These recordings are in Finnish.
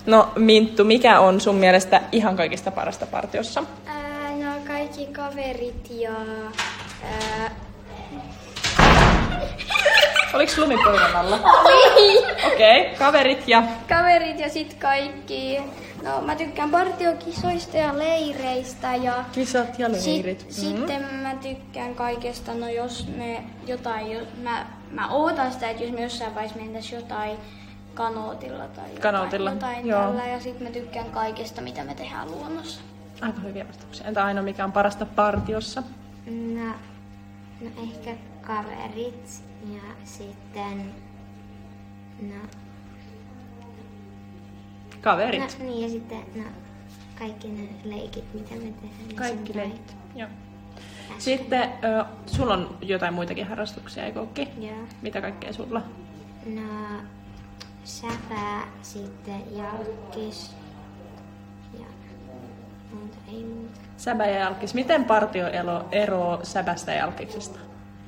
No Minttu, mikä on sun mielestä ihan kaikista parasta partiossa? No kaikki kaverit ja... Oliks lumi pöydän alla? Oli! Okei, kaverit ja... Kaverit ja sit kaikki. No mä tykkään partiokisoista ja leireistä ja... Kisat ja leirit. Sitten mä tykkään kaikesta, no jos me jotain... Mä ootan sitä, että jos me jossain vaiheessa mentäis jotain kanootilla tai jotain joo. tällä. Ja sit mä tykkään kaikesta, mitä me tehdään luonnossa. Aika hyviä vastauksia. Entä Aino, mikä on parasta partiossa? No ehkä kaverit ja sitten Kaverit. No, niin ja sitten kaikki ne leikit, mitä me tehdään. Kaikki leikit, joo. Sitten sulla on jotain muitakin harrastuksia, eikö ookin? Joo. Mitä kaikkea sulla? No säpä, sitten jalkis ja muuta, ei muuta. Säbä ja jalkis. Miten partio eroaa säbästä ja jalkiksesta?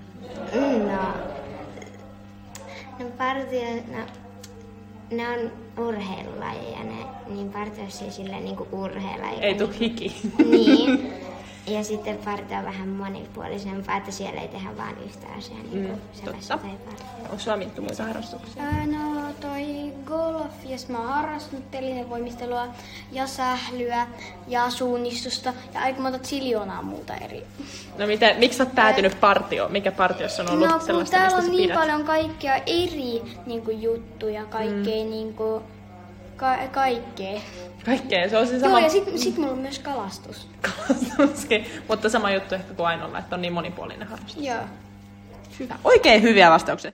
No partio, ne on urheilulajeja, niin partiossa ei silleen niinku urheilla. Ei tuu hiki. Niin. Ja sitten partio on vähän monipuolisempaa, että siellä ei tehdä vain yhtä asiaa, niin kuin sävässä tai partio. Onko sulla Minttu muita harrastuksia? No toi golf, ja mä oon harrastanut telinevoimistelua ja sählyä ja suunnistusta ja aika monta ziljoonaa muuta eri. No miksi sä oot päätynyt partioon? Mikä partiossa on ollut No kun sellaista, täällä mistä on sä niin pidät? paljon kaikkia eri juttuja, kaikkea kaikkea. Kaikkea, se on se sama... Joo, ja sit mulla on myös kalastus. Kalastuskin, mutta sama juttu ehkä kuin Ainolla, että on niin monipuolinen harrastus. Joo. Hyvä. Oikein hyviä vastauksia.